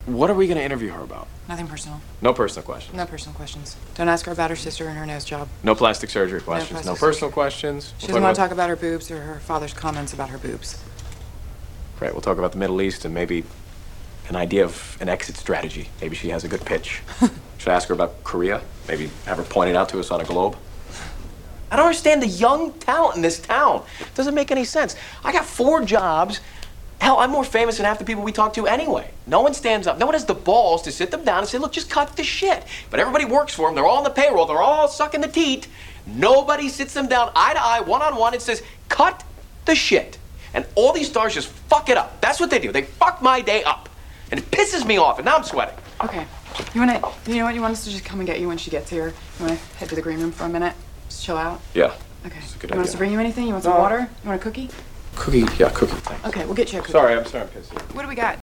What are we gonna interview her about? Nothing personal. No personal questions. No personal questions. Don't ask her about her sister and her nose job. No plastic surgery questions. No plastic personal surgery. questions. She doesn't want to talk about her boobs or her father's comments about her boobs. Great. We'll talk about the Middle East and maybe an idea of an exit strategy. Maybe she has a good pitch. Should I ask her about Korea? Maybe have her point it out to us on a globe? I don't understand the young talent in this town. It doesn't make any sense. I got 4 jobs. Hell, I'm more famous than half the people we talk to anyway. No one stands up. No one has the balls to sit them down and say, look, just cut the shit. But everybody works for them. They're all on the payroll. They're all sucking the teat. Nobody sits them down eye to eye, one-on-one, and says, cut the shit. And all these stars just fuck it up. That's what they do. They fuck my day up. And it pisses me off, and now I'm sweating. Okay. You know what? You want us to just come and get you when she gets here? You want to head to the green room for a minute? Just chill out? Yeah. Okay. That's a good You want us idea. to bring you anything? You want some water? You want a cookie? Cookie, yeah, cookie, thanks. Okay, we'll get you a cookie. Sorry, I'm pissy. What do we got?